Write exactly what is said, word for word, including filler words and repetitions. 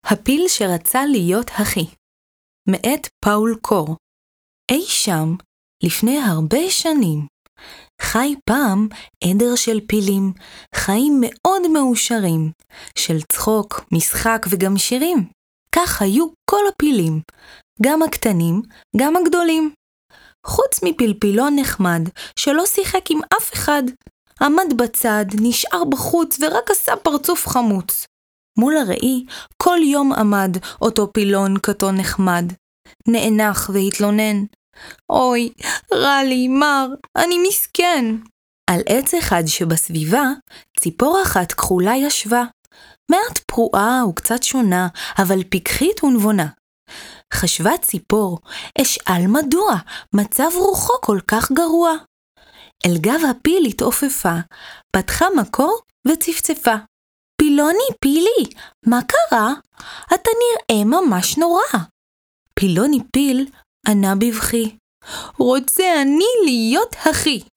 הפיל שרצה להיות הכי, מאת פאול קור. אי שם, לפני הרבה שנים, חי פעם עדר של פילים, חיים מאוד מאושרים, של צחוק, משחק וגם שירים. כך היו כל הפילים, גם הקטנים, גם הגדולים. חוץ מפלפילון נחמד, שלא שיחק עם אף אחד, עמד בצד, נשאר בחוץ ורק עשה פרצוף חמוץ. מול הראי כל יום עמד אותו פילון קטון נחמד, נאנח והתלונן. אוי, רע לי, מר, אני מסכן. על עץ אחד שבסביבה, ציפור אחת כחולה ישבה, מעט פרועה וקצת שונה, אבל פיקחית ונבונה. חשבה ציפור, אשאל מדוע, מצב רוחו כל כך גרוע. אל גב הפיל התעופפה, פתחה מקור וצפצפה. פילוני, פילי, מה קרה? אתה נראה ממש נורא. פילוני פיל ענה בבכי, רוצה אני להיות הכי.